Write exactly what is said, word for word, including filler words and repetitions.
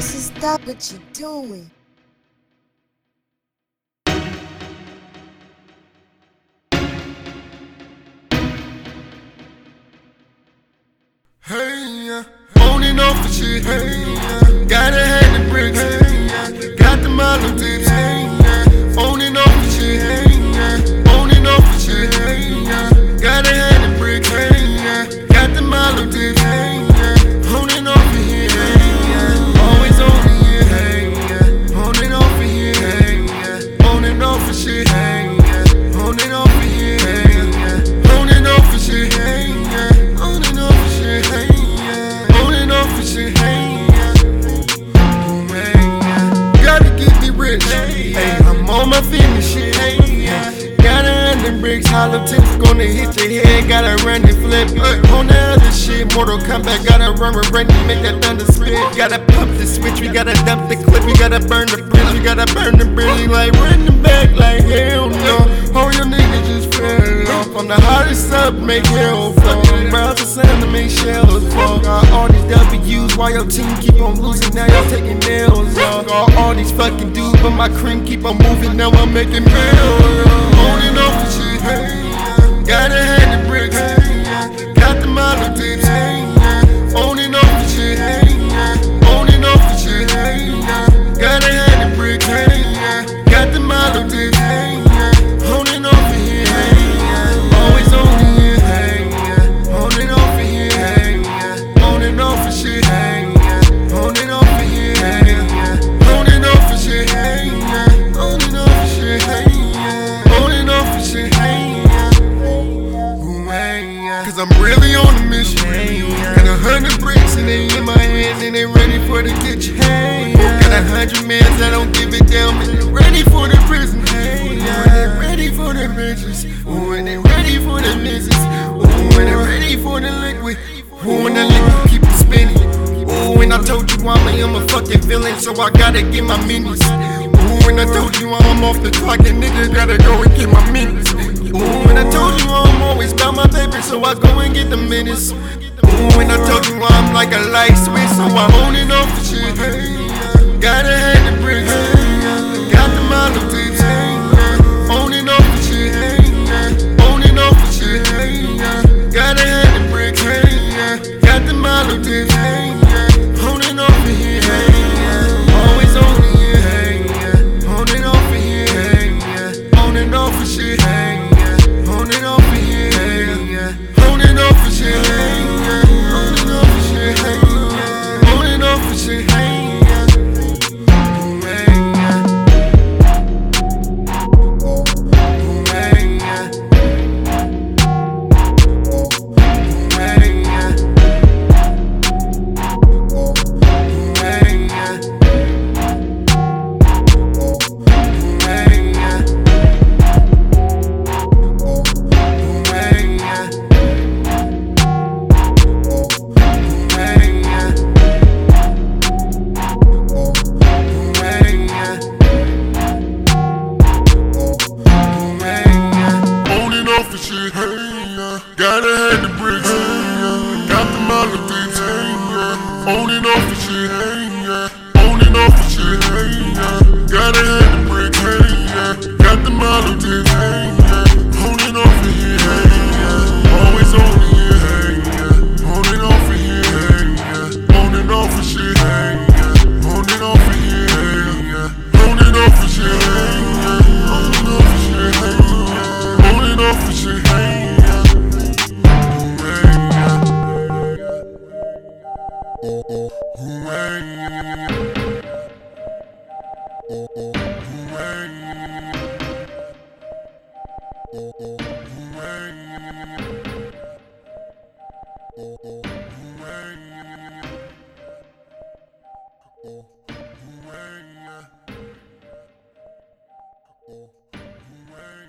So stop what you're doing. Hey, yeah, on and off the shit. Hey, yeah, gotta have the bricks. Hey, yeah, got the model tips. Hey, yeah, on and off the shit. Hey, yeah, on and off the shit. Hey, yeah, gotta have the bricks. Hey, yeah, got the model tips. Hey, yeah, on and off of here. Hey, yeah, always on the here. Hey, yeah, on and off of here. Hey, yeah, on and off of shit. Hey, yeah, on and off of here. Hey, yeah, on and off of shit. Hey, yeah, on and off of shit. Hey, yeah, on and off of shit. Hey, yeah, hey, yeah, gotta get me rich. Hey, I'm on my fitness shit. Hey, yeah, got a hundred bricks, hollow tips gonna hit your head. Gotta run and flip. Uh, on the other shit, Mortal Kombat. Gotta run with Randy, make that thunder spit. Gotta pump the switch, we gotta dump the clip. We gotta burn the bridge, we gotta burn the bridge. Like running back, like hell no. All your niggas just fell off. I'm the hottest up, make hell fall. Rounds of sound to make shells fall. Got all these W's while your team keep on losing. Now y'all taking nails off. Got all these fucking dudes, but my cream keep on moving. Now I'm making bills. On and off the shit. Hey, yeah, gotta have the bricks. Hey, yeah, got the model tips. Hey, yeah, on and off the shit. Hey, yeah, on and off the shit. Hey, yeah, gotta have the bricks. Hey, yeah, got the model tips. Hey, yeah, on and off of here. Hey, yeah, always on the here. Hey, yeah, on and off of here. Hey, yeah, on and off of shit. Hey, yeah, on and off of here. Hey, yeah, on and off of shit. Hey, yeah, on and off of shit. Hey, yeah, on and off of shit. Hey, yeah, ooh, hey, yeah, cause I'm really on a mission. Hey, yeah, got a hundred bricks and they in my hand and they ready for the kitchen. Hey, yeah, got a hundred mans that don't give it down, but they ready for the prison. Hey, yeah, they ready for the riches. Ooh, and they ready for the misses. Ooh, and they ready for the liquid. Ooh, and the liquid keep it spinning. Ooh, and I told you I'm a, I'm a fucking villain, so I gotta get my minis. Ooh, and I told you I'm off the clock and nigga gotta go and get my minis. Ooh, and I told you I'm always about my paper, so I go and get the minutes. Ooh, and I told you I'm like a light switch, so I'm on and off the shit. Hey, yeah, gotta have the bricks. Hey, yeah, got the model tips. Hey, yeah, on and off the shit. Hey, yeah, on and off the shit. Hey, yeah, gotta have the bricks. Hey, yeah, got the model tips. Hey, yeah, on and off of here. Hey, yeah, always on the here. Hey, yeah, on and off of here. Hey, yeah, on and off of shit. Hey, yeah, on and off of here. Hey, yeah, on and off of shit. Hey, yeah, on and off of shit. Hey, yeah, on and off of shit. Hey, yeah, ooh, hey, yeah, ooh, hey, yeah, ooh, hey, yeah, ooh, hey, yeah, ooh, hey, yeah, ooh, hey, yeah, hey, yeah, ooh, hey, yeah, ooh, hey, yeah, on and off the shit. Hey, yeah, gotta have the bricks. Hey, yeah, got the model tips. Hey, yeah, on and off the shit. Hey, yeah, on and off the shit. Hey, yeah, gotta have the bricks. Hey, yeah, got the model tips. Hey, yeah, on and off of here. Hey, yeah, always on the here. Hey, yeah, on and off of here. Hey, yeah, on and off of shit. Hey, yeah, on and off of here. Hey, yeah, on and off of shit. Hey, yeah, on and off of shit. Hey, yeah, on and off of shit. Hey, yeah, ooh, hey, yeah, ooh, ooh, hey, yeah, ooh, ooh, hey, yeah, ooh, ooh, hey, yeah, ooh, ooh, hey, yeah, ooh, ooh, hey, yeah, ooh, ooh, hey.